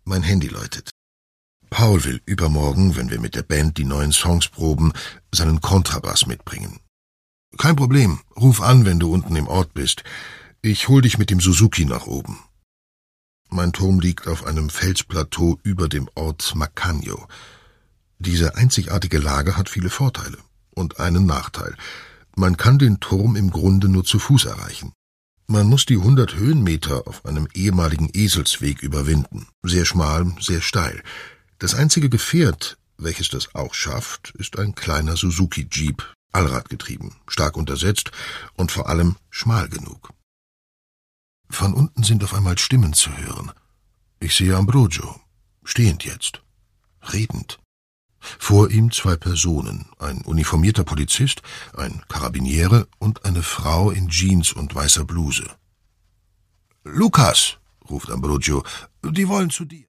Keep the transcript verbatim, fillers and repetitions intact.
Mein Handy läutet. Paul will übermorgen, wenn wir mit der Band die neuen Songs proben, seinen Kontrabass mitbringen. »Kein Problem, ruf an, wenn du unten im Ort bist. Ich hol dich mit dem Suzuki nach oben.« Mein Turm liegt auf einem Felsplateau über dem Ort Macagno. Diese einzigartige Lage hat viele Vorteile und einen Nachteil. Man kann den Turm im Grunde nur zu Fuß erreichen. Man muss die hundert Höhenmeter auf einem ehemaligen Eselsweg überwinden. Sehr schmal, sehr steil. Das einzige Gefährt, welches das auch schafft, ist ein kleiner Suzuki-Jeep, allradgetrieben, stark untersetzt und vor allem schmal genug. Von unten sind auf einmal Stimmen zu hören. Ich sehe Ambrogio, stehend jetzt, redend. Vor ihm zwei Personen, ein uniformierter Polizist, ein Karabiniere und eine Frau in Jeans und weißer Bluse. »Lukas«, ruft Ambrogio, »die wollen zu dir.«